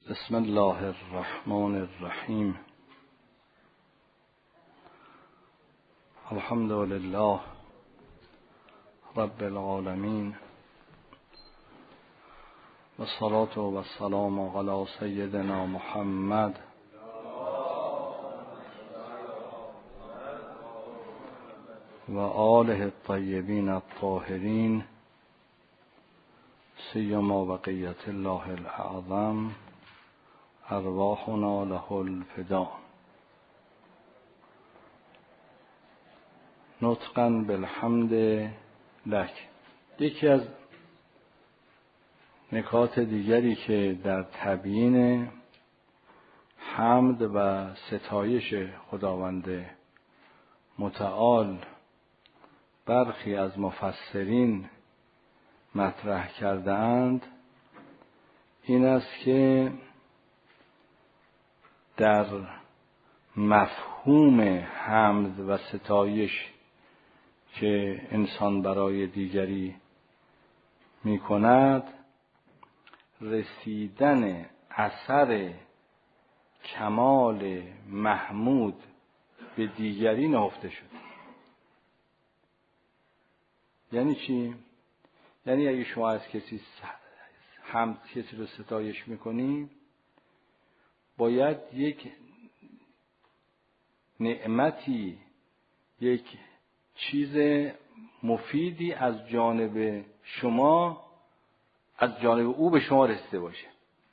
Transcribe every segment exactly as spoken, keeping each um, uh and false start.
بسم الله الرحمن الرحیم. الحمد لله رب العالمین و الصلاة و السلام علی سیدنا محمد و آله الطیبین الطاهرین سیما بقیت الله الاعظم ارواحنا له الفدا. نطقا بالحمد لک. یکی از نکات دیگری که در تبیین حمد و ستایش خداوند متعال برخی از مفسرین مطرح کرده اند این است که در مفهوم حمد و ستایش که انسان برای دیگری می کند رسیدن اثر کمال محمود به دیگری نهفته شد. یعنی چی؟ یعنی اگه شما از کسی حمد کسی رو ستایش میکنی باید یک نعمتی، یک چیز مفیدی از جانب شما از جانب او به شما رسیده باشه.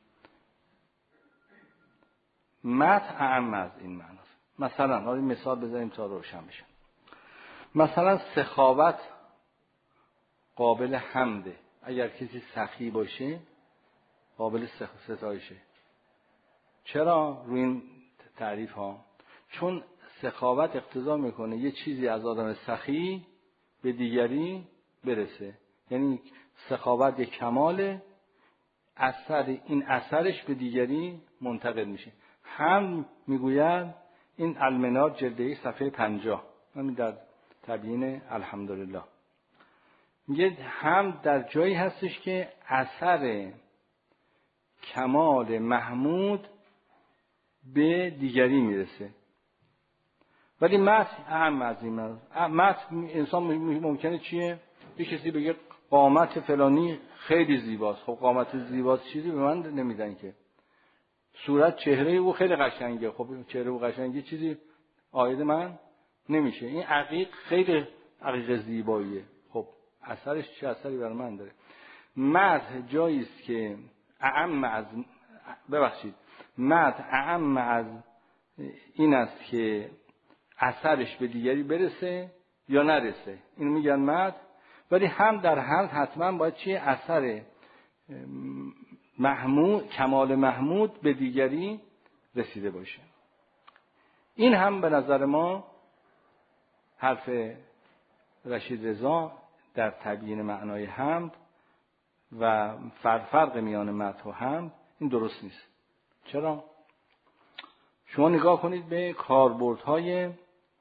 مدح اعم از این معناست. مثلا حالا مثال بزنیم تا روشن بشه. مثلا سخاوت قابل حمده. اگر کسی سخی باشه قابل ستایشه. چرا روی این تعریف ها؟ چون سخاوت اقتضا میکنه یه چیزی از آدم سخی به دیگری برسه. یعنی سخاوت یک کماله، اثر این اثرش به دیگری منتقل میشه. هم میگوید این المنار جلده صفحه پنجاه، همین در تبیین الحمدلله میگه هم در جایی هستش که اثر کمال محمود به دیگری میرسه. ولی مدح اعم از این مدح انسان ممکنه چیه؟ یه کسی بگه قامت فلانی خیلی زیباست. خب قامت زیباست چیزی به من نمیدن که. صورت چهره او خیلی قشنگه. خب چهره او قشنگه چیزی عاید من نمیشه. این عقیق خیلی عقیق زیباییه. خب اثرش چه اثری بر من داره؟ مدح جایی است که اعم از ببخشید مدح اعم از این است که اثرش به دیگری برسه یا نرسه، اینو میگن مدح. ولی هم در حمد حتما باید چیه؟ اثر محمود، کمال محمود به دیگری رسیده باشه. این هم به نظر ما حرف رشید رضا در تبیین معنای حمد و فرق میان مدح و حمد این درست نیست. چرا؟ شما نگاه کنید به کاربردهای،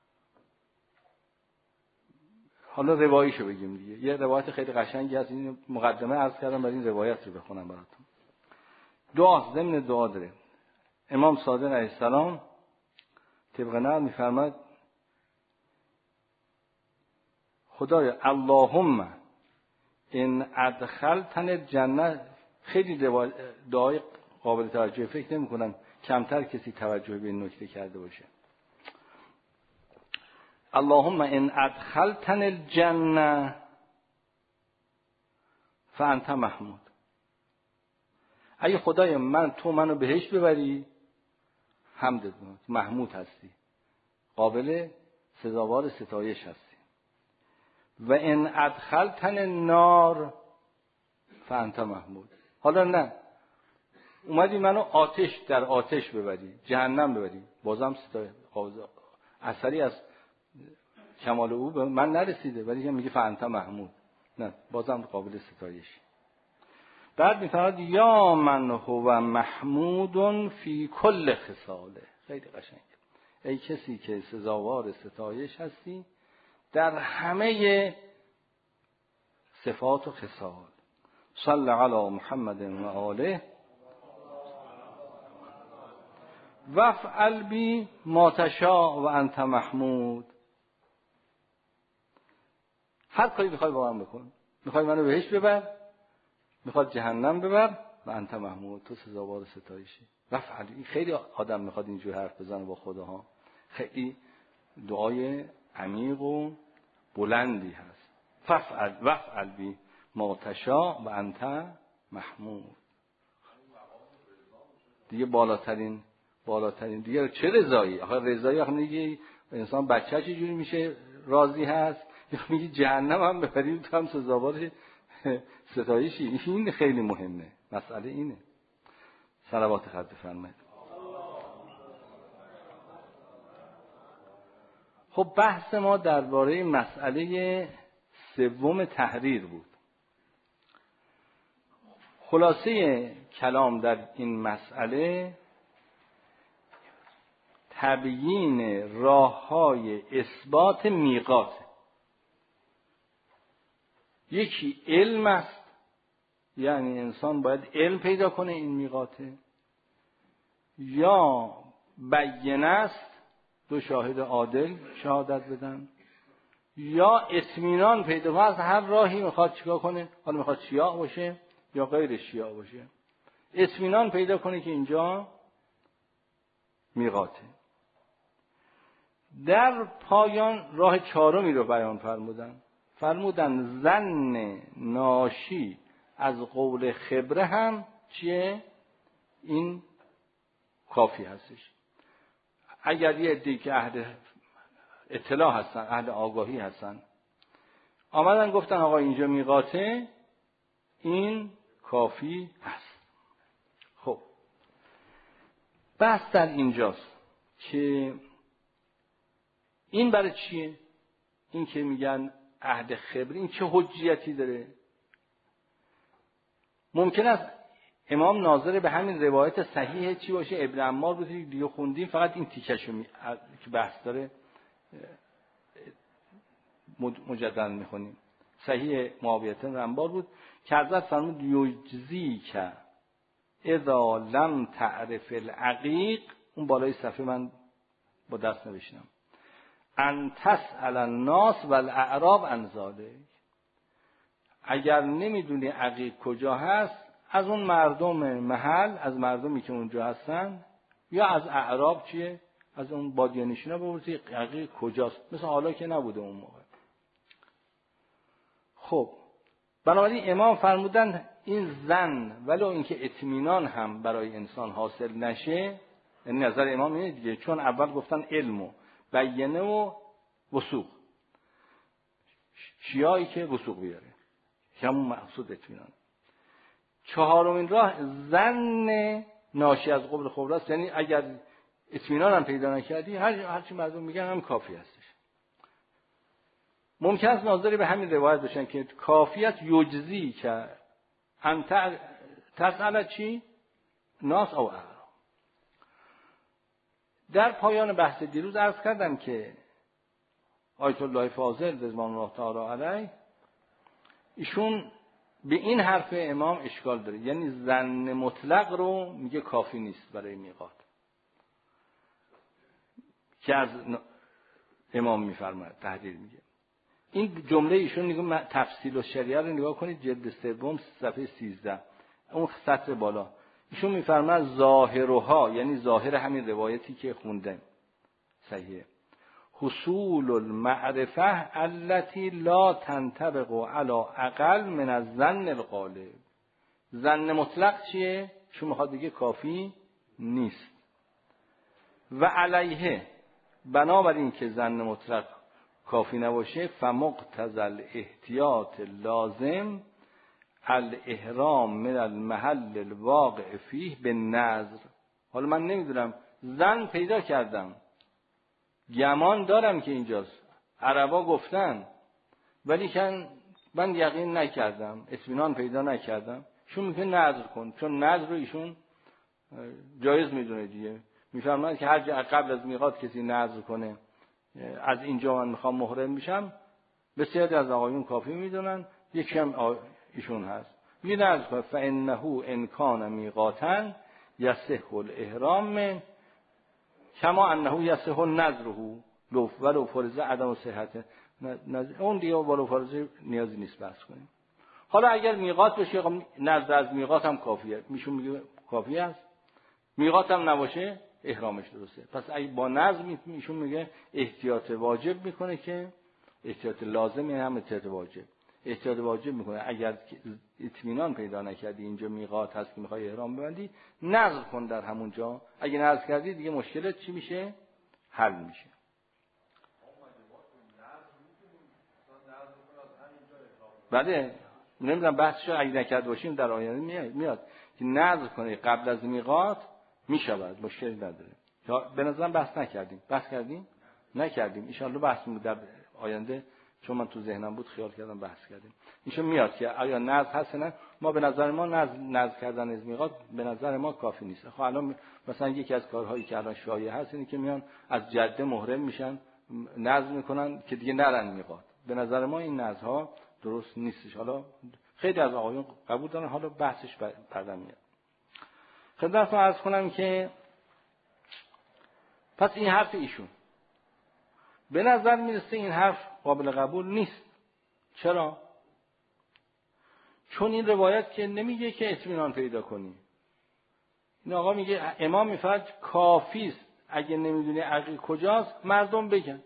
حالا رواییشو بگیم دیگه. یه روایت خیلی قشنگی هست، این مقدمه عرض کردم برای این روایت رو بخونم براتون. دعا ضمن دعا داره. امام صادق علیه السلام طبق نقل میفرماد خدایا اللهم ان ادخلتن الجنه. خیلی دعای قابل توجه، فکر نمی کنم کمتر کسی توجه به این نکته کرده باشه. اللهم ان ادخلتن الجنه فانت محمود. اگه خدای من تو منو بهشت ببری حمدت محمود هستی، قابل سزاوار ستایش هستی. و ان ادخلتن النار فانت محمود. حالا نه اومدی منو آتش در آتش ببری، جهنم ببری، بازم ستایش اثری از کمال او به من نرسیده، ولی میگه فانت محمود، نه بازم قابل ستایش. بعد میفرماد یا من هو محمود فی کل خصاله. خیلی قشنگ. ای کسی که سزاوار ستایش هستی در همه صفات و خصال. صلی علی محمد و آله وفعل بی ما تشاء و انت محمود. هر کاری میخوای با من بکن، میخوای منو بهشت ببر، میخواد جهنم ببر و انت محمود، تو سزاوار ستایشی. وفعل. این خیلی آدم میخواد اینجور حرف بزنه با خداها، خیلی دعای عمیق و بلندی هست. ففعل وفعل بی ما تشاء و انت محمود. دیگه بالاترین بالاترین دیگه چه رضایی؟ آخه رضایی آخه میگه انسان بچه چجوری میشه راضی هست؟ یا میگه جهنم هم ببریم تو هم سزاوار ستایشی. این خیلی مهمه، مسئله اینه. صلوات خط بفرمایید. خب بحث ما درباره مسئله سوم تحریر بود. خلاصه کلام در این مسئله تبیین راه‌های اثبات میقات. یکی علم است، یعنی انسان باید علم پیدا کنه این میقاته، یا بیانه است، دو شاهد عادل شهادت بدن، یا اطمینان پیدا کنه. از هر راهی میخواد چیکار کنه، حالا میخواد شیعه باشه یا غیر شیعه باشه، اطمینان پیدا کنه که اینجا میقاته. در پایان راه چهارمی رو بیان فرمودن. فرمودن ظن ناشی از قول خبره هم چیه؟ این کافی هستش. اگر یه عده‌ای که اهل اطلاع هستن، اهل آگاهی هستن، آمدن گفتن آقا اینجا میقاته، این کافی هست. خب بحث در اینجاست که این برای چیه؟ این که میگن اهل خبر، این چه حجیتی داره؟ ممکن است امام ناظر به همین روایت صحیح چی باشه؟ ابن عمار بود دیگه خوندیم، فقط این تیکشو می... که بحث داره مجددا میخونیم. صحیح معاویه بن عمار بود که حضرت فرمود یجزی که اذا لم تعرف العقیق، اون بالای صفحه من با دست نوشتم، ان تسأل الناس والاعراب عن ذلک. اگر نمیدونی عقیق کجا هست، از اون مردم محل، از مردمی که اونجا هستن، یا از اعراب چیه؟ از اون بادیه نشینا بپرسی عقیق کجاست. مثل حالا که نبوده اون موقع. خب بنابراین امام فرمودن این ظن ولو اینکه اطمینان هم برای انسان حاصل نشه، یعنی نظر امام اینه دیگه، چون اول گفتن علم و بیانه و وثوق، شیعه‌ای که وثوق بیاره، همون مقصود اطمینان. چهارمین راه ظن ناشی از قول خبره است، یعنی اگر اطمینان هم پیدا نکردی، هر هر چی مردم میگن هم کافی هستش. ممکن است ناظری به همین روایت باشن که کافیت یجزی که انت تسأل چی؟ ناس او اعراب. در پایان بحث دیروز عرض کردم که آیت الله فاضل رضوان الله تعالی علیه ایشون به این حرف امام اشکال داره، یعنی ظن مطلق رو میگه کافی نیست برای میقات، که از امام میفرماید تحریر میگه. این جمله ایشون میگه تفصیل و شریعه رو نگاه کنید، جلد سوم صفحه سیزده، اون سطر بالا. ایشون میفرماید ظاهرها، یعنی ظاهر همین روایتی که خوندیم صحیحه، حصول المعرفه التي لا تنطبق على اقل من الظن الغالب. ظن مطلق چیه؟ شما میخواد بگه کافی نیست. و علیه، بنابراین که ظن مطلق کافی نباشه، فمقتضی الاحتیاط لازم الاحرام من المحل الواقع فیه بالنظر. حالا من نمیدونم، ظن پیدا کردم، گمان دارم که اینجاست، عربا گفتن، ولی که من یقین نکردم، اطمینان پیدا نکردم. شون میگه نظر کن، چون نظر رو ایشون جایز میدونه دیگه. میفرماید که هر جا قبل از میقات کسی نظر کنه از اینجا من میخوام محرم بشم، بسیاری از آقایون کافی میدونن، یکی هم ایشون هست، میگه نظر کن فانه ان کان میقاتن یصح الاحرام من کما انه یصح نظره لو ولو فرض عدم صحت اون دیگه ولو فرض نیازی نیست بحث کنیم. حالا اگر میقات بشه نظر از میقات هم کافیه، میشون میگه کافی است. میقات هم نباشه احرامش درسته. پس اگه با نظر میشون میگه احتیاط واجب میکنه که احتیاط لازم هم احتیاط واجب. احتیاط واجب میکنه اگر اطمینان پیدا نکردی اینجا میقات هست که میخوای احرام ببندی، نظر کن در همونجا. اگه نظر کردی دیگه مشکلت چی میشه؟ حل میشه. بله نمیدونم بحثش اگه نکرد باشیم در آینده میاد که نظر کنه قبل از میقات میشود، مشکلی نداره. به نظرم بحث نکردیم. بحث کردیم؟ نکردیم. ان شاءالله بحث می‌کنیم در آینده، چون من تو ذهنم بود خیال کردم بحث کردیم. اینشون میاد که آیا نظر هست نه. ما به نظر ما نظر نظر کردن از میقات به نظر ما کافی نیست. خب الان مثلا یکی از کارهایی که الان شایع هست اینه که میان از جده محرم میشن، نظر میکنن که دیگه نرن میقات. به نظر ما این نظرها درست نیستش. حالا خیلی از آقایون قبول دارن، حالا بحثش بعدا میاد. خدمتتون عرض کنم که پس این حرف ایشون به نظر میرسه این حرف قابل قبول نیست. چرا؟ چون این روایت که نمیگه که اطمینان پیدا کنی. این آقا میگه امام میفرد کافی است اگه نمیدونی عقیق کجاست مردم بگن.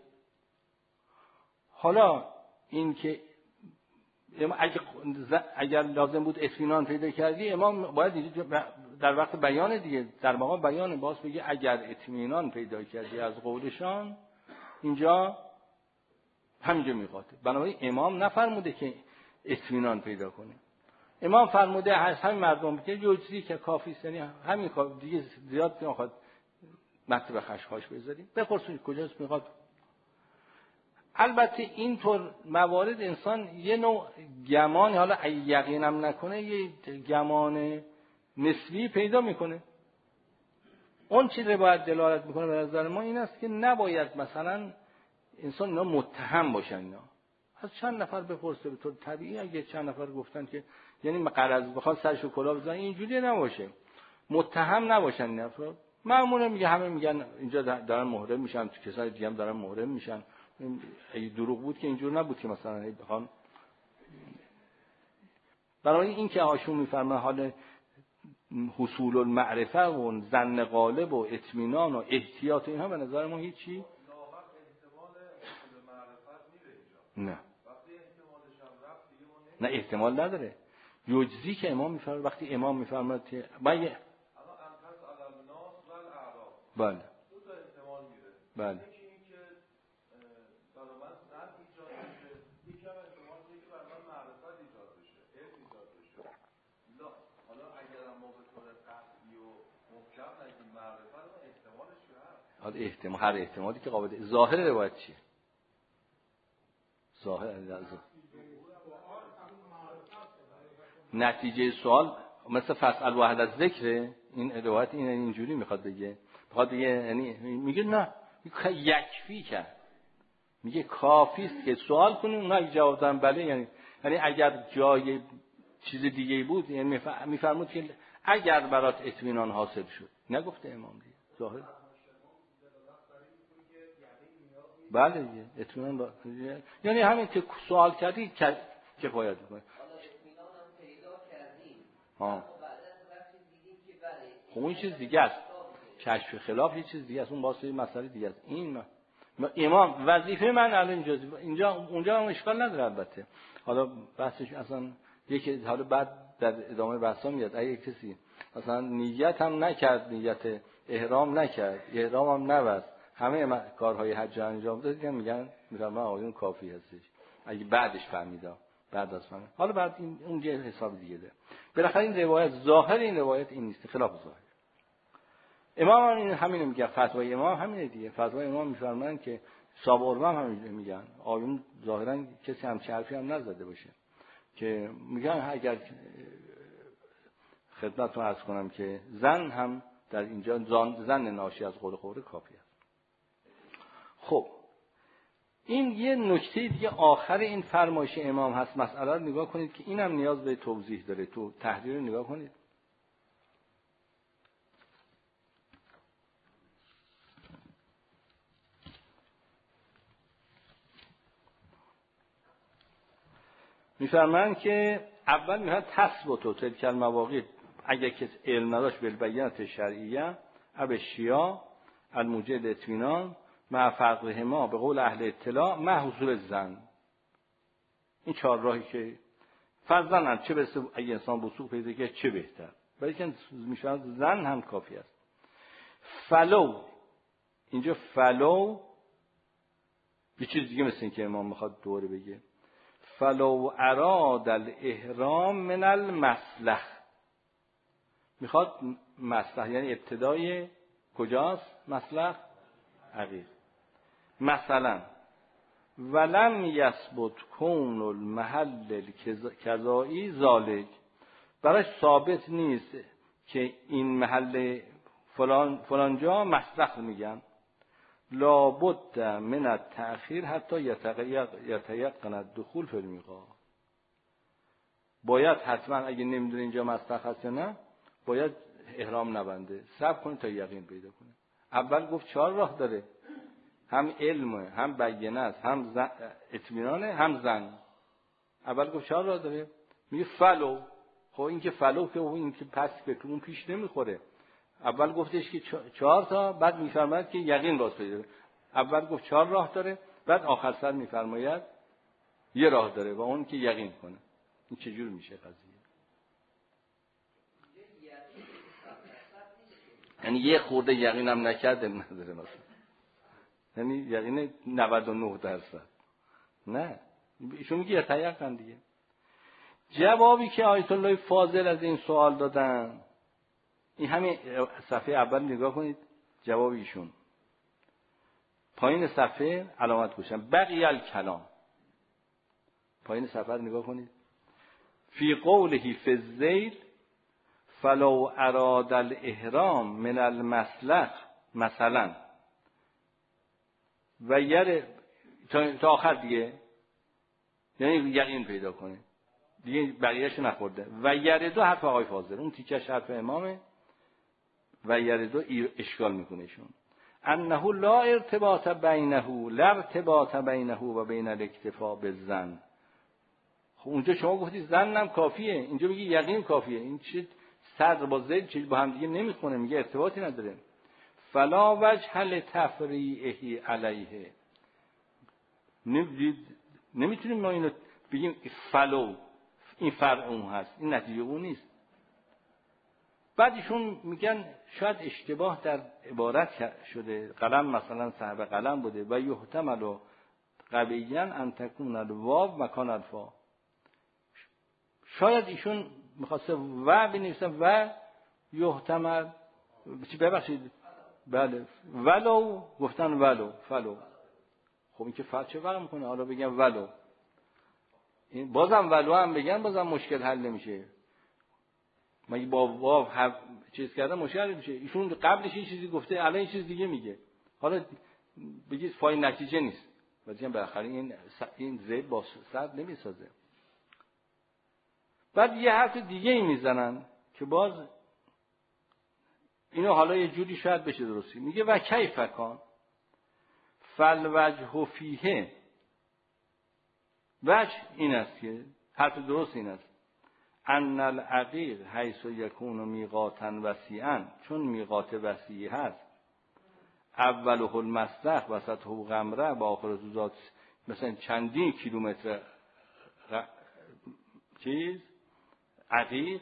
حالا این که اگه اگر لازم بود اطمینان پیدا کردی، امام باید در وقت بیان دیگه در مقام بیان باز بگه اگر اطمینان پیدا کردی از قولشان اینجا همینجا میقاته. بنابراین امام نفرموده که اطمینان پیدا کنه. امام فرموده هست همین مردم که یوجزی که کافی است، یعنی همین کافی دیگه، زیاد نمیخواد مطلب خشخاش بذاریم. بپرسید کجاست میقات. البته اینطور موارد انسان یه نوع گمان، حالا یقینم نکنه، یه گمان نسبی پیدا میکنه. اون چیزی رو باید دلالت میکنه به نظر ما این است که نباید مثلا انسان اینا متهم باشن. اینا از چند نفر بپرسه به طور طبیعی، اگه چند نفر گفتن که یعنی قرض بخواد سرشو کلاه بزنن، اینجوری نباشه، متهم نباشن این افراد. معمولا میگه همه میگن اینجا دارن محرم میشن، تو کسای دیگه هم دارن محرم میشن. اگه دروغ بود که اینجور نبود که مثلا بخوان. برای این که آشون میفرمه حال حصول المعرفه و ظن غالب و اطمینان و احتیاط اینها به نظر ما هیچی نه. نه احتمال نداره. یوجزی که امام میفرمه، وقتی امام میفرمه که من بله بله احتمال هر احتمالی که قابل ظاهر روایت چیه؟ ظاهر لازم نتیجه سوال مثل فسأل واحد از ذکر این روایت این اینجوری میخواد بگه، میخواد بگه یعنی میگه نه یکفی کرد، میگه کافی است که سوال کنیم اونا اگه جواب دادن بله، یعنی یعنی اگر جای چیز دیگه بود یعنی میفرمود که اگر برات اطمینان حاصل شد. نگفته امام دیگه ظاهر بله دیگه اطمینان با... یعنی همین که سوال کردی کفایت میکنه. ها خب این چیز دیگه است، کشف خلاف یه چیز دیگه است، اون واسه مسئله دیگه است. این من... امام وظیفه من الان اینجا اینجا اونجا هم اشکال نداره. البته حالا بحثش اصلا یکی حالا بعد در ادامه بحثا میاد اگه کسی مثلا نیت هم نکرد، نیت احرام نکرد، احرام هم نبست، همه کارهای حج انجام داد، دیگه میگن میگن آقایون کافی هستش اگه بعدش فهمیدا، بعد از فهمید. حالا بعد این اون یه حساب دیگه ده. بالاخره این روایت ظاهر این روایت این نیست، خلاف ظاهر. امام این همین میگه، فتوای امام همینه دیگه. فتوای امام میفرمایند که صاحب ارمام همین میگن، آیون ظاهرا کسی هم چرفی هم نزده باشه که میگن اگر خدمتتون عرض کنم که زن هم در اینجا زن ناشی از قول خوره کافی است. خب این یه نکته دیگه آخر این فرمایش امام هست. مسئله رو نگاه کنید که اینم نیاز به توضیح داره. تو تحریر رو نگاه کنید. میفرمایند که اول میاد تثبت و تلک المواقیت، اگر کسی علم نداشت بالبینات شرعیه اب شیعه الموجب اطمینان مع فقههما به قول اهل اطلاع مع حصول زن. این چهار راهی که فرضاً چه برسه اگه انسان وثوق پیدا کنه چه بهتر، ولی که میشه زن هم کافی است. فلو، اینجا فلو یه چیز دیگه مثل این که امام میخواد دوره بگه، فلو اراد الاحرام من المصلح، میخواد مصلح یعنی ابتدای کجاست؟ مصلح عقیق. مثلا ولم یثبت کون المحل الکذایی ذالک، براش ثابت نیست که این محل فلان فلان جا مصلح میگن، لابد من التأخیر حتی یتیقن الدخول فی المیقات، باید حتما اگه نمیدونه اینجا مصلح هست یا نه باید احرام نبنده، صبر کنه تا یقین پیدا کنه. اول گفت چهار راه داره، هم علمه، هم بیانه است، هم اطمینانه، هم زن. اول گفت چهار راه داره، میگه فلو. خب این که فلو که این که پس به اون پیش نمیخوره. اول گفتش که چهار تا، بعد میفرماید که یقین راست پیدا کنه. اول گفت چهار راه داره، بعد آخر سر میفرماید یه راه داره و اون که یقین کنه. این چجور میشه قضیه؟ یعنی یه خورده یقین هم نکرده نداره مثلا، یعنی یقین نود و نه درصد نه، ایشون میگه یتیقن دیگه. جوابی که آیت الله فاضل از این سوال دادن، این همین صفحه اول نگاه کنید جواب ایشون، پایین صفحه علامت گذاشتم بقی الکلام، پایین صفحه نگاه کنید، فی قوله فی الذیل فلو اراد الاحرام من المصلح مثلا و یره تا آخر دیگه، یعنی یقین پیدا کنه دیگه، بقیه‌اش نخورده. و یره دو حرف آقای فاضل، اون تیکش حرف امامه و یره دو اشکال میکنه شون، انه لا ارتباط بینه لا ارتباط بینه و بین الاکتفاء بالظن. خب اونجا شما گفتید زن هم کافیه، اینجا میگی یقین کافیه، این چه صدر با زید چیز با هم دیگه نمیخونه، میگه ارتباطی نداره. فلا وجه لتفریعه علیه، نمیتونیم ما اینو بگیم فلو این فرع اون هست، این نتیجه اون نیست. بعد ایشون میگن شاید اشتباه در عبارت شده، قلم مثلا صاحب قلم بوده و یحتمل قویاً ان تکون الواو مکان الفا، شاید ایشون میخواسته و بنویسن و یحتمل چی ببخشید بله ولو گفتن ولو فلو. خب این که فرق چه فرق میکنه؟ حالا بگم ولو، این بازم ولو هم بگن بازم مشکل حل نمیشه، مگه با واو چیز کردن مشکل حل میشه؟ ایشون قبلش این چیزی گفته الان این چیز دیگه میگه، حالا بگید فای نتیجه نیست، ولی بالاخره این این زید با صد نمیسازه. بعد یه حرف دیگه ای میزنن که باز اینو حالا یه جوری شاید بشه درستی، میگه و کیف کان فالوجه فیه، وجه این است که حرف درست این است ان العقیق حیث یکون میقاتا وسیعا، چون میقات وسیع هست، اوله المصلح وسطه غمره و آخر ذات مثلا چندین کیلومتر چیز عقیق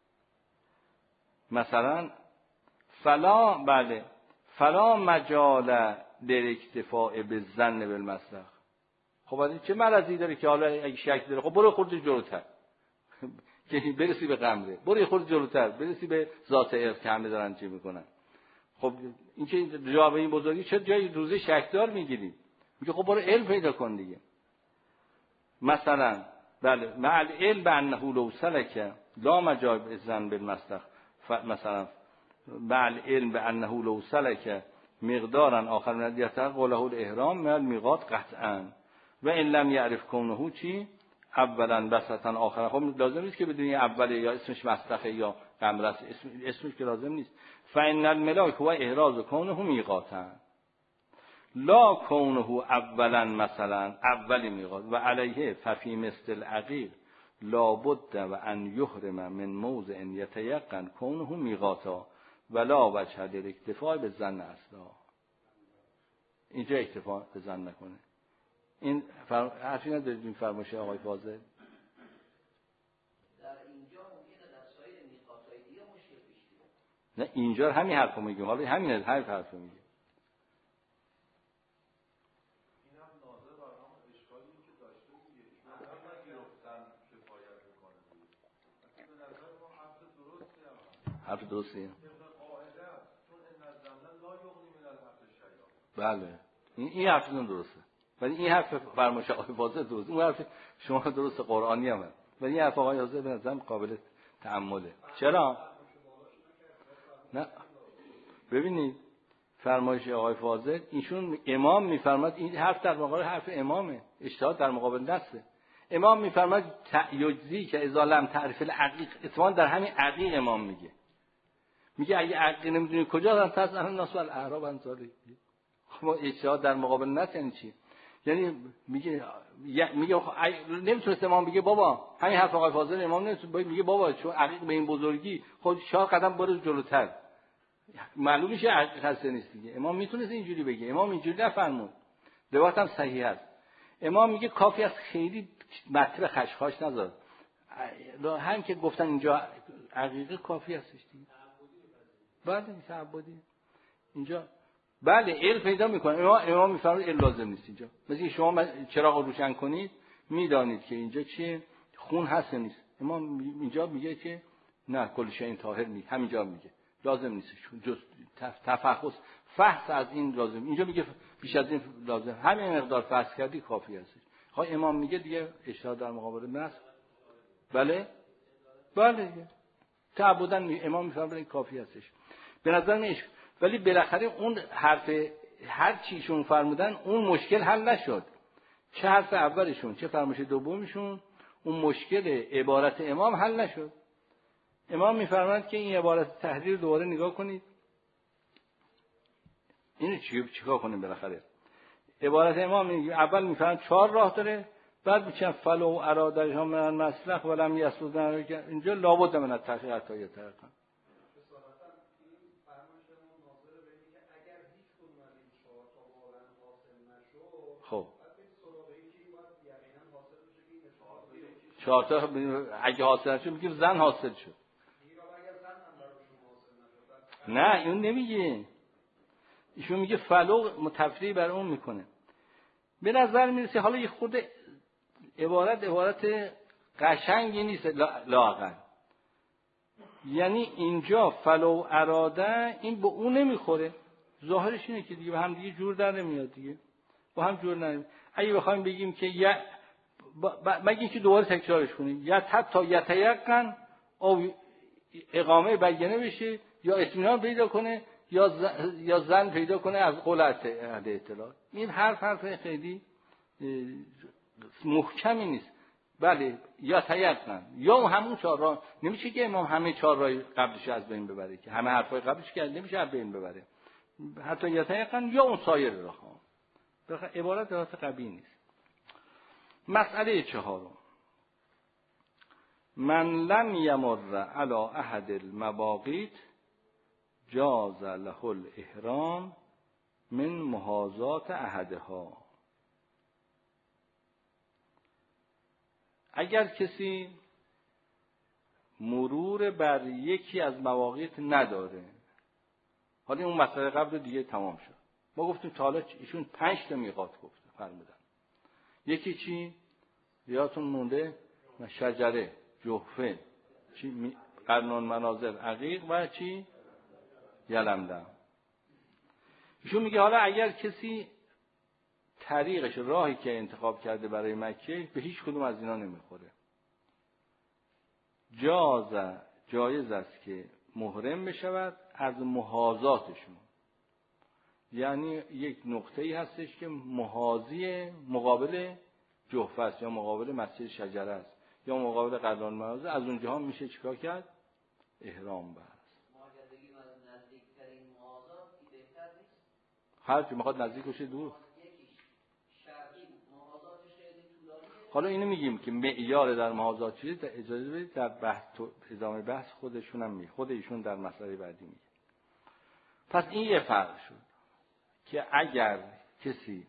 مثلا، فلا بله فلا مجال در اکتفاء بالظن بالمصلح. خب این چه مرضی داره که حالا اگه شک داره خب برو خورد جلوتر که برسی به غمره، برو خورد جلوتر برسی به ذات ارث که همه دارن چی میکنن. خب این که جواب این بزرگی چه جای روزه شکدار میگیری؟ میگه خب برو علم پیدا کن دیگه. مثلا بله مع العلم بانه لو سلک لا مجال بالظن بالمصلح، مثلا مع العلم بانه لو سلک مقدارا آخر من یتقوا له الاحرام من المیقات قطعا و ان لم یعرف کونه چی اولا بسطا آخر. خب لازم نیست که بدونی اوله یا اسمش مصلحه یا قمره است، اسم اسمش که لازم نیست. فان الملاک هو احراز کونه میقاتا لا کونه اولا مثلا اولی میقات و علیه ففی مثل العقیق لابد و ان یحرم من موضع یتیقن کونه میقاتا ولا وجه للاکتفاء به ظن اصلا. اینجا اکتفا به ظن نکنه. این فر... حرفی ندارید این فرمایش آقای فاضل؟ در اینجا ممکنه در سایر میقات‌های دیگه مشکل پیش بیاد. نه اینجا همین حرفو میگیم، حالا همین همین حرفو میگیم. اینم ناظر بر هم اشکالی که داشته دیگه. مثلا نگرفتن کفایت میکنه. به نظر ما حرف درستی هم. حرف درستی. قاعده است. چون ان الظن لا یغنی من الحق شیئا. بله. این این حرفتون درسته. ولی این حرف فرمایش آقای فاضل درست. اون حرف شما درست قرآنی هم هست. ولی این حرف آقای فاضل به نظرم قابل تأمله. چرا؟ نه. ببینید فرمایش آقای فاضل ایشون امام میفرماد این حرف در مقابل حرف امامه، اجتهاد در مقابل نصه. امام میفرماد یجزی که اذا لم تعرف العقیق، اتفاقا در همین عقیق امام میگه. میگه اگه عقیق نمیدونی کجا هست اصلا الناس والاعراب انصاری. خب اجتهاد در مقابل نص یعنی چی؟ یعنی میگه میگه نمیتونه امام بگه بابا همین حرف آقای فاضل امام نمیتونه میگه بابا چون عقیق به این بزرگی خود چهار قدم برو جلوتر معلوم میشه عقیق هست نیست دیگه. امام میتونه اینجوری بگه، امام اینجوری نفرمود. روایت هم صحیح است. امام میگه کافی است خیلی مطلب خشخاش نذار، هم که گفتن اینجا عقیقه کافی هستش دیگه. بله تعبدی اینجا بله علم پیدا میکنه. امام امام میفرماید علم لازم نیست اینجا. مثلا شما چراغ روشن کنید میدانید که اینجا چیه، خون هست نیست. امام اینجا میگه که نه کل شیء طاهر نیست، همینجا میگه لازم نیست، جز تفحص فحص از این لازم. اینجا میگه بیش از این لازم، همین مقدار فحص کردی کافی هست. خب امام میگه دیگه اجتهاد در مقابل نص. بله بله تعبداً امام میفرماید کافی هستش به نظر میاد. ولی بالاخره اون حرف هر چیشون فرمودن اون مشکل حل نشد، چه حرف اولشون چه فرمایش دومشون اون مشکل عبارت امام حل نشد. امام میفرماید که این عبارت تحریر دوباره نگاه کنید. اینو چی چیکار کنیم بالاخره؟ عبارت امام اول میفرماید چهار راه داره، بعد میگن فلو اراده‌ها من المسلخ ولم یسودن، اینجا لابد من التحقیق تا یترقم. خب چهار تا اگه حاصل شد میگیم زن حاصل شد. نه اون نمیگه، ایشون میگه فلو تفریع بر اون میکنه. به نظر میرسه حالا یه خود عبارت عبارت قشنگی نیست لااقل. یعنی اینجا فلو اراده این به اون نمیخوره، ظاهرش اینه که دیگه به هم دیگه جور در نمیاد دیگه، با هم جور نمیاد. اگه بخوایم بگیم که یا مگه که دوباره تکرارش کنیم یا حتی یتیقن او اقامه بیانه بشه یا اطمینان پیدا کنه یا ز... یا زن پیدا کنه از قول اهل اطلاع. این حرف حرف خیلی محکمی نیست. بله یا تیقن یا همون چهار راه نمیشه که امام همه چهار راه قبلش از بین ببره، که همه حرفای قبلش که نمیشه از بین ببره، حتی یا تیقن یا اون سایر راه ها. عبارت عبارت قوی نیست. مسئله چهارم، من لم یمر علی احد المواقیت جاز له الاحرام من محاذات احدها. اگر کسی مرور بر یکی از مواقیت نداره، حالا اون مسئله قبل دیگه تمام شد، ما گفتیم تا حالا ایشون پنج تا میقات گفت فرمودن. یکی چی؟ یادتون مونده؟ شجره، جحفه، چی؟ قرنون منازل، عقیق و چی؟ یلملم. ایشون میگه حالا اگر کسی طریقش راهی که انتخاب کرده برای مکه به هیچ کدوم از اینا نمیخوره، جاز جایز است که محرم بشود از محاذاتشون. یعنی یک نقطه‌ای هستش که محاذی مقابل جحفه است یا مقابل مسجد شجره است یا مقابل قرنون منازل، از اونجا هم میشه چیکار کرد؟ احرام بست. نزدیکترین محاذات بهتر نیست؟ هر چی میخواد نزدیک باشه دور. یکیش شرعی محاذاتش خیلی طولانیه، حالا اینو میگیم که معیار در محاذات چیه، در اجازه بدید در بحث ادامه بحث خودشون هم می خود ایشون در مسئله بعدی میگه. پس این یه فرق شد که اگر کسی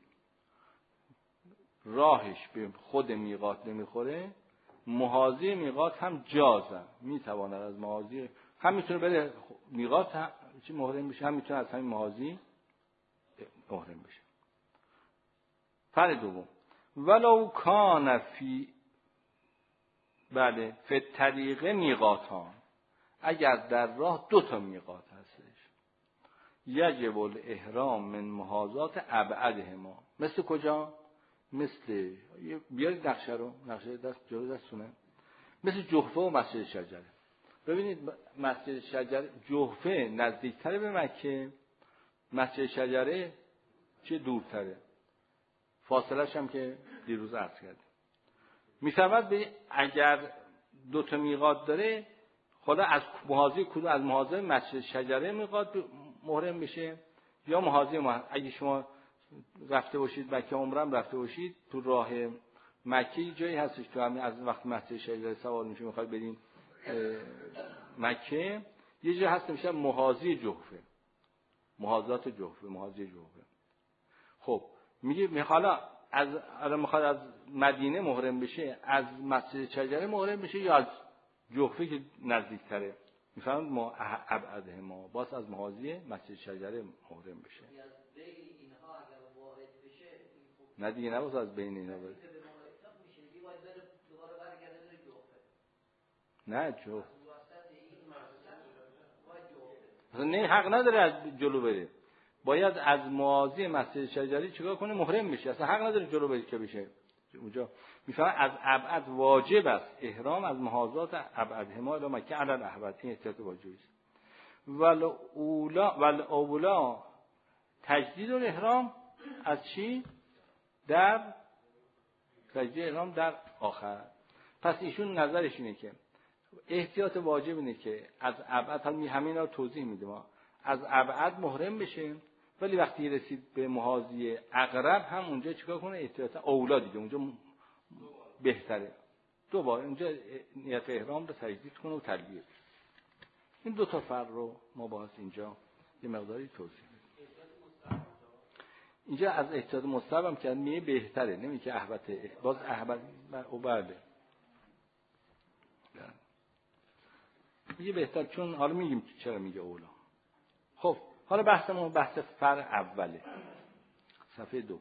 راهش به خود میقات نمیخوره، محاذی میقات هم جازه، میتواند از محاذی هم میتونه بره میقات هم چی محرم بشه، هم میتونه از همین محاذی محرم بشه. فرق دوم، ولو کان فی بله فی طریق میقاتان، اگر در راه دو تا میقات هستش، یجب الاحرام من محاذات ابعدهما. مثل کجا؟ مثل بیارید نقشه رو، نقشه دست جلو دستونه، مثل جحفه و مسجد شجره. ببینید مسجد شجره، جحفه نزدیکتره به مکه، مسجد شجره چه دورتره، فاصله‌اش هم که دیروز عرض کردیم. می‌فرماد به اگر دو تا میقات داره، خدا از محاذی کدوم، از محاذی مسجد شجره میقات محرم بشه یا محاذی محرم. اگه شما رفته باشید مکه عمره هم رفته باشید، تو راه مکه جایی هستش تو همین از وقت مسجد شجره سوار میشه میخواد برین مکه، یه جایی هست میشه محاذی جحفه، محاذات جحفه، محاذی جحفه. خب میگه حالا از الان میخواد از مدینه محرم بشه، از مسجد شجره محرم بشه یا از جحفه که نزدیکتره؟ میفهمید ما ابعده ما باز از محاذی مسجد شجره محرم بشه. نه دیگه نباید از بین اینا بره. نه جو نه حق نداره از جلو بره، باید از محاذی مسجد شجری چیکار کنه؟ محرم بشه. اصلا حق نداره جلو بره که بشه اونجا. میفهمه از ابعد واجب است احرام از محاذات ابعدهما الی مکه علی الاحوط، این احتیاط واجبی است. ول اولا ول اولا تجدید الاحرام از چی؟ در تجدید احرام در آخر. پس ایشون نظرش اینه که احتیاط واجب اینه که از ابعد، هم همین رو توضیح میده، ما از ابعد محرم بشه، ولی وقتی رسید به محاذی اقرب هم اونجا چیکار کنه؟ احتیاط اولا دیگه، اونجا بهتره دوباره اونجا نیت احرام رو تجدید کنه و تلبیه. این دو تا فرق رو ما باز اینجا یه مقداری توضیح بدیم. اینجا از احتیاط مستحب هم که میگه بهتره، نمیگه احوطه، باز احوط و بعده میگه بهتر، چون حالا میگیم چرا میگه اولا. خب حالا بحثمون بحث فرع اوله، صفحه دوم.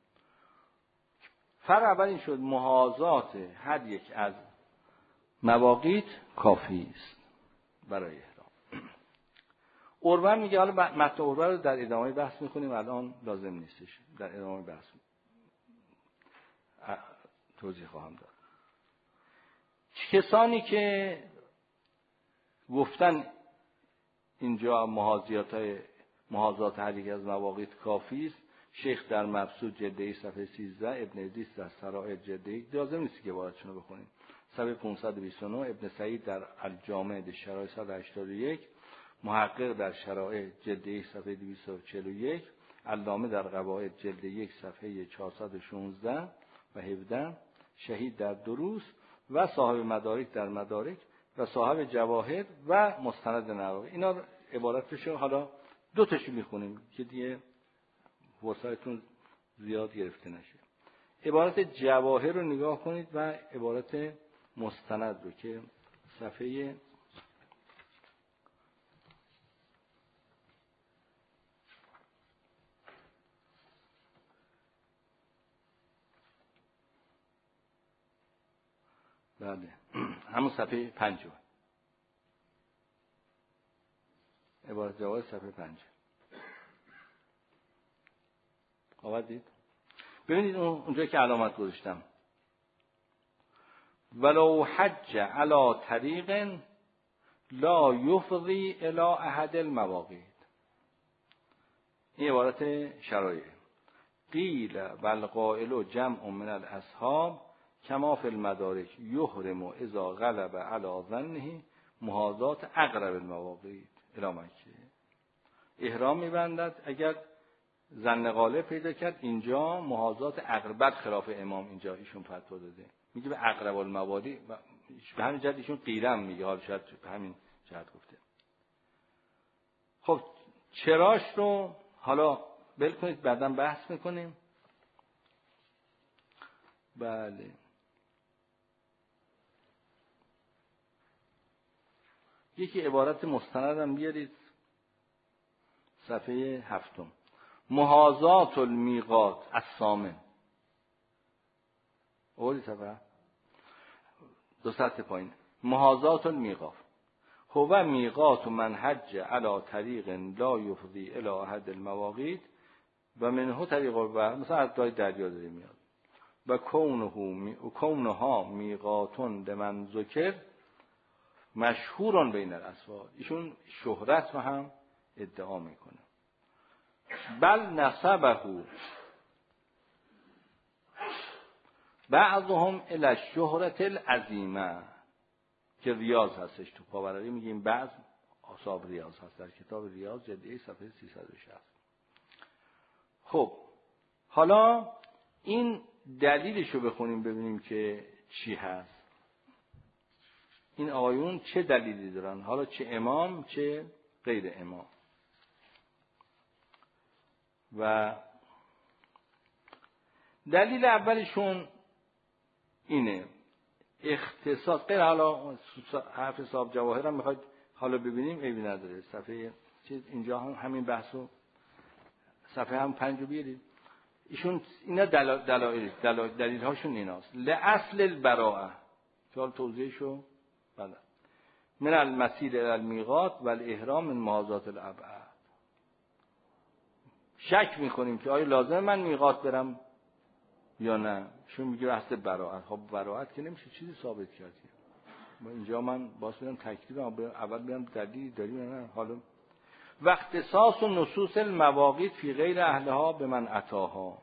فرع اول این شد محاذات هر یک از مواقیت کافی است برای احرام. عروه میگه، حالا متن عروه رو در ادامه بحث میخونیم، الان لازم نیستش، در ادامه بحث توضیح خواهم داد. کسانی که گفتن اینجا محاذیات های محاذات هر یک از مواقیت کافی است، شیخ در مبسوط جلد صفحه سیزده، ابن ادریس در سرائر جلد، لازم نیست که عبارتشون رو بخونیم، صفحه پانصد و بیست و نه، ابن سعید در الجامع للشرائع صد و هشتاد و یک، محقق در شرائع جلد صفحه دویست و چهل و یک، علامه در قواعد جلد یک صفحه چهارصد و شانزده و هفده، شهید در دروس و صاحب مدارک در مدارک و صاحب جواهر و مستند نووی. اینا عبارتشو حالا دو تاشو میخونیم که دیگه فرصتتون زیاد گرفته نشه. عبارت جواهر رو نگاه کنید و عبارت مستند رو که صفحه بله همون صفحه پنجاه، عبارت جواهر صفحه پنجاه آوردید. ببینید اونجا که علامت گذاشتم، ولو حج علی طریق لا یفضی الی احد المواقیت، این عبارت شرایع. قیل والقائل جمع من الاصحاب کما فی المدارک یحرم اذا غلب علی ظنه محاذات اقرب المواقیت الی مکه. احرام میبندد اگر زن غالب پیدا کرد اینجا محاذات اقربت خلاف امام اینجا ایشون فتوا داده، میگه به اقرب الموالی، به همین جهت ایشون قیرم میگه، حالا شاید به همین جهت گفته. خب چراش رو حالا بل کنید بعداً بحث میکنیم. بله یکی عبارت مستندم بیارید صفحه هفتم. محاذات المیقات الثامن، اولی صفحه دو سطح پایین. محاذات المیقات هو میقات من حج علی طریق لا یفضی الی احد المواقیت و منه طریق البحر، مثلا از راه دریا داره میاد. و کونه کونها میقاتون لمن ذکر مشهورن بین الاسفار، ایشون شهرت رو هم ادعا میکنه. بل نسبه بعضهم الی الشهرة العظیمه که ریاض هستش، تو پاورقی میگیم بعض اصحاب ریاض هست، در کتاب ریاض جلد صفحه سیصد و شصت. خب حالا این دلیلشو بخونیم ببینیم که چی هست. این آقایون چه دلیلی دارن، حالا چه امام چه غیر امام. و دلیل اولشون اینه اختصاص، غیر حالا حرف صاحب جواهر هم میخواید حالا ببینیم عیبی نداره، صفحه چیز اینجا هم همین بحثو صفحه هم پنج رو بیارید. ایشون اینا دلایل دلایل دلیل هاشون ایناست. لاصل البراءه، چون توضیحشو بله، من المسیر الى المیقات و الاحرام من محاذات الابعاد. شک میکنیم که آیا لازم من میقات برم یا نه. شون میگه اصل براءت. خب براءت که نمیشه چیزی ثابت کرد. ما اینجا من باز برم تکلیف اول بیام دلیل داریم یا نه. حالا و اختصاص و نصوص المواقیت فی غیر اهلها به من اتاها،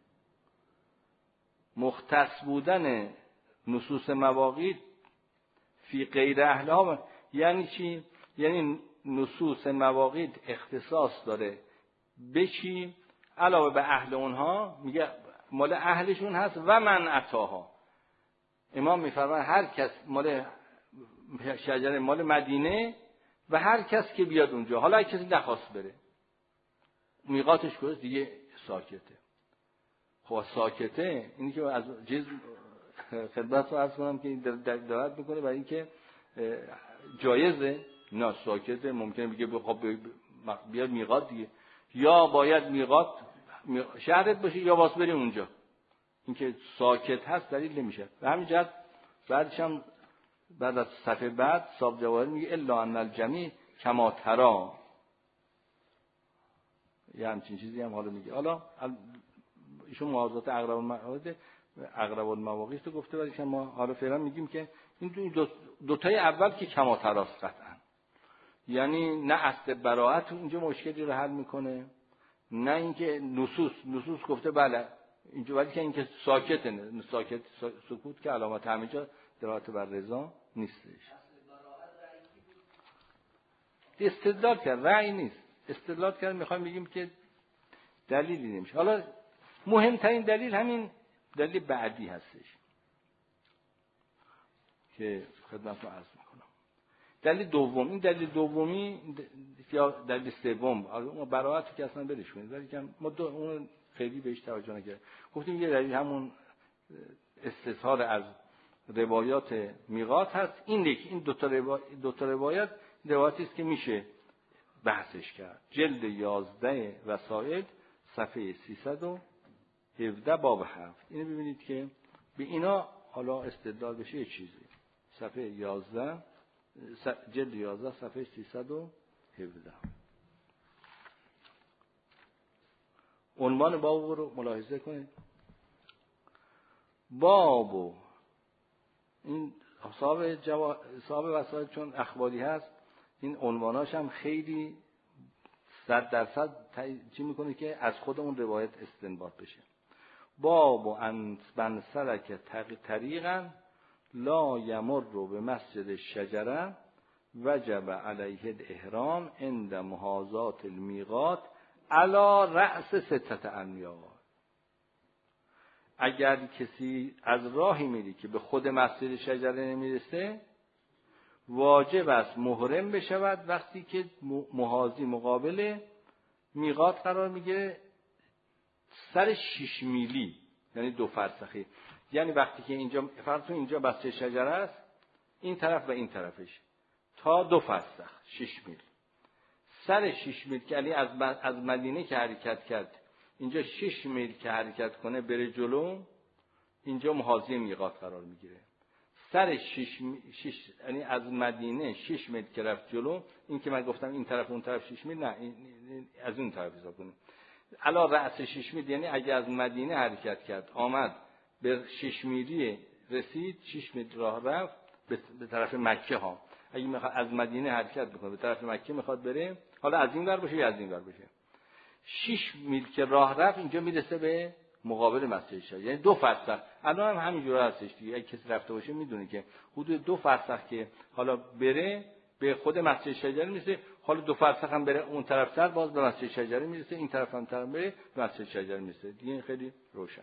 مختص بودن نصوص مواقیت فی غیر اهلها یعنی چی؟ یعنی نصوص مواقیت اختصاص داره به چی؟ علاوه به اهل اونها میگه مال اهلشون هست و من اتاها. امام میفرماید هر کس مال شجره مال مدینه و هر کس که بیاد اونجا، حالا کسی نخواست بره میقاتش کجاست دیگه ساکته. خب ساکته اینی که از جز خدمت رو عرض کنم که دعوت میکنه برای اینکه جایزه، نه ساکته ممکنه بگه خب بیاد میقات دیگه، یا باید میقات شهرت باشه یا واسه بری اونجا. اینکه ساکت هست دلیل نمیشه. به همین جهت بعدش هم بعد از صفحه بعد صاحب جواهر میگه الا ان الجمیع کما ترا، یه همچین چیزی هم حالا میگه. حالا ایشون محاذات اقرب المواقیت اقرب المواقیت رو گفته، ولی ما حالا فعلا میگیم که این دو دو تای اول که کما تراست قطعا، یعنی نه اصل براءت اینجا مشکلی رو حل میکنه، نه اینکه نصوص نصوص گفته بله اینجا، ولی که اینکه ساکته، نه ساکت سکوت که علامت همینجا دلالت بر رضا نیستش. استدلال کرد، رأی نیست، استدلال کرد. میخوایم بگیم که دلیلی نمیشه. حالا مهمترین دلیل همین دلیل بعدی هستش که خدمتتون عرض میکنم. دلیل دوم، این دلیل دومی یا دلیل سوم، ما براءت که اصلا برش کنید، ولی که ما دو اون خیلی بهش توجه نکردیم. گفتیم یه دلیل همون استظهار از روایات میقات هست. این یکی این دو تا روایت دو تا روایت روایتی است که میشه بحثش کرد. جلد یازده وسائل صفحه سیصد و هفده باب هفت. اینو ببینید که به اینا حالا استدلال بشه یه چیزی. صفحه یازده جلد یازده صفحه سیصد و هفده. عنوان باب رو ملاحظه کنید. باب این صاحب جوا... صاحب وسائل چون اخباری هست، این عنواناش هم خیلی صد درصد چی میکنه که از خود اون روایت استنباط بشه. باب ان من سلک طریقا لا یمر به مسجد الشجره وجب علیه الاحرام عند محاذات المیقات علا رأس ستت انیا، اگر کسی از راهی میری که به خود مسجد شجره نمیرسه واجب است محرم بشود وقتی که محاذی مقابل میقات قرار میگیره سر شش میلی، یعنی دو فرسخی. یعنی وقتی که اینجا فرض اینجا مسجد شجره است، این طرف و این طرفش تا دو فرسخ شش میل، سر شش میل که علی از از مدینه که حرکت کرد اینجا شش میل که حرکت کنه بره جلو، اینجا محاذی میقات قرار میگیره. سر شش شش یعنی از مدینه شش میل که رفت جلو، این که من گفتم این طرف اون طرف شش میل، نه این از اون طرف حساب کنیم. علا رأس شش میل یعنی اگه از مدینه حرکت کرد آمد به شش میلی رسید، شش میل راه رفت به طرف مکه ها. اگه میخواد از مدینه حرکت بکنه به طرف مکه میخواد بره، حالا از این ور باشه یا از این ور باشه، شش میل که راه رفت اینجا میرسه به مقابل مسجد شجره، یعنی دو فرسخ. الان هم همینجوری هستش دیگه، اگه کسی رفته باشه میدونه که حدود دو فرسخ که حالا بره به خود مسجد شجره میرسه، حالا دو فرسخ هم بره اون طرف سر باز به مسجد شجره میرسه، این طرف هم طرف بره به مسجد شجره میرسه دیگه. این خیلی روشن.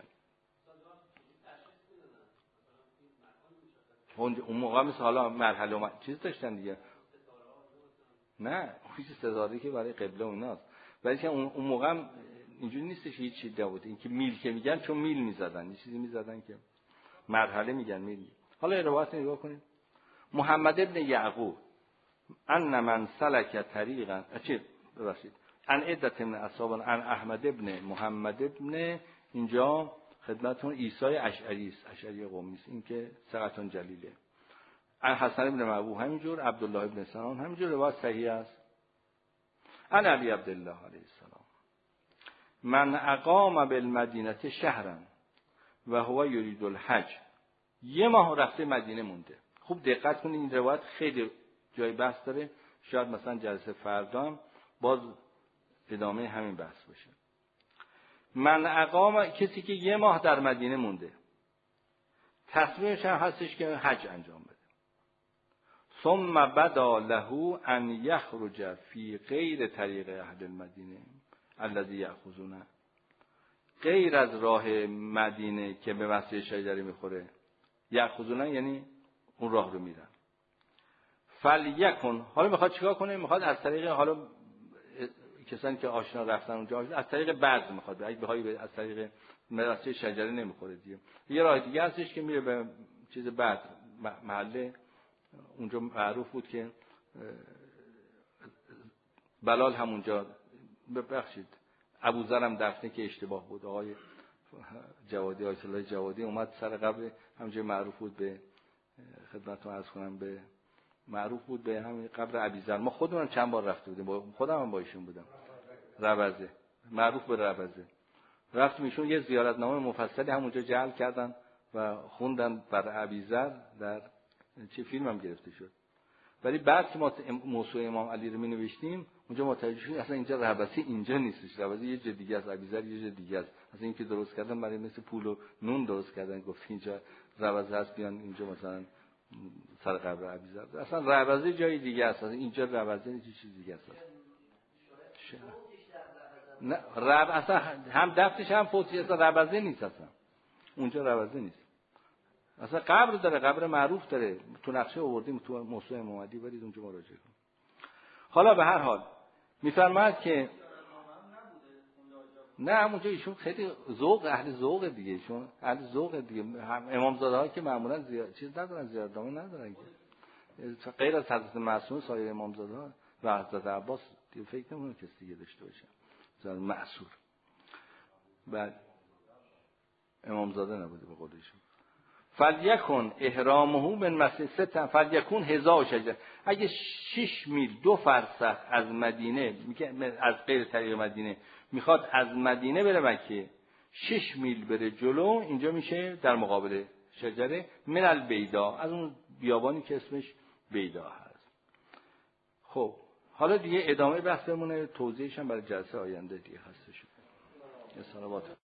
اون موقع مثل حالا مرحله و چیز داشتن دیگه، نه چیز ستاره که برای قبله و ایناست، ولی که اون موقع هم اینجوری نیستش هیچ چیز نبود. این که میل که میگن چون میل میزدن، یه چیزی میزدن که مرحله میگن میل. حالا روایت نگاه کنید. محمد ابن یعقوب ان من سلک طریقا چی ببخشید ان عدت من اصحاب ان احمد ابن محمد ابن، اینجا خدمتتون عیسی اشعری است، اشعری قمی است، این که ثقتون جلیله. ان حسن ابن معبود همینجور، عبدالله ابن سنان همینجور، روایت صحیح است. ان ابی عبدالله علیه السلام من اقام بالمدینه شهرا و هو یرید الحج، یه ماه رفته مدینه مونده. خوب دقت کنید این روایت خیلی جای بحث داره، شاید مثلا جلسه فردا باز ادامه همین بحث باشه. من اقام کسی که یه ماه در مدینه مونده، تصمیمش هم هستش که حج انجام بده. ثم بدا له ان یخرج فی غیر طریق اهل المدینه الذی یاخذونه، غیر از راه مدینه که به مسجد شجره میخوره، یاخذونه یعنی اون راه رو میرن. فلیکن، حالا میخواد چیکار کنه؟ میخواد از طریق، حالا کسانی که آشنا رفتن اونجا از طریق برز میخواد، اگه بخوای از طریق مسجد شجره نمیخوره دیگه. یه راه دیگه هستش که میره به چیز بعد محله، اونجا معروف بود که بلال همونجا، ببخشید ابوذر هم دفنه که اشتباه بود، آقای جوادی آیت الله جوادی اومد سر قبر همونجا معروف بود، به خدمتتون عرض کنم به معروف بود به همین قبر ابیذر. ما خودمون چند بار رفته بودیم، خودم هم با ایشون بودم، ربزه، معروف به ربزه. رفتیم ایشون یه زیارتنامه مفصلی همونجا جعل کردن و خوندن بر ابیذر، در چه فیلم هم گرفته شد. ولی بعد که ما موضوع امام علی رو می نوشتیم اونجا متوجه شدیم اصلا اینجا ربزه اینجا نیستش، ربزه یه جای دیگه است، ابیذر یه جای دیگه است. اصلا این که درست کردن برای مثل پول و نون درست کردن، گفت اینجا ربزه هست بیان اینجا مثلا سر قبر ابیذر، اصلا ربزه جای دیگه است، اصلا اینجا ربزه یه چیز دیگه است. نه رب اصلا هم دفتش هم فوتی، اصلا ربزه نیست، اصلا اونجا ربزه نیست، اصلا قبر داره، قبر معروف داره، تو نقشه آوردیم تو موسوعه محمدی، برید اونجا مراجعه کنید. حالا به هر حال میفرماید که نه همونجا ایشون خیلی ذوق، اهل ذوق دیگه، ایشون اهل ذوق دیگه. امامزاده ها که معمولا زیاد چیز ندارن، زیارتنامه ندارن که غیر از حضرت معصوم سایر امامزاده ها و حضرت عباس دیگه فکر نمی‌کنم کسی دیگه داشته باشه، مثلا معصور. بعد امامزاده نبوده به قول ایشون. فلیکن احرامه من مسجد ست فلیکن هزار شجره، اگه شش میل دو فرسخ از مدینه، از غیر طریق مدینه میخواد از مدینه بره مکه، شش میل بره جلو، اینجا میشه در مقابل شجره من البیدا، از اون بیابانی که اسمش بیدا هست. خب حالا دیگه ادامه بحث بمونه، توضیحش هم برای جلسه آینده دیگه هستش.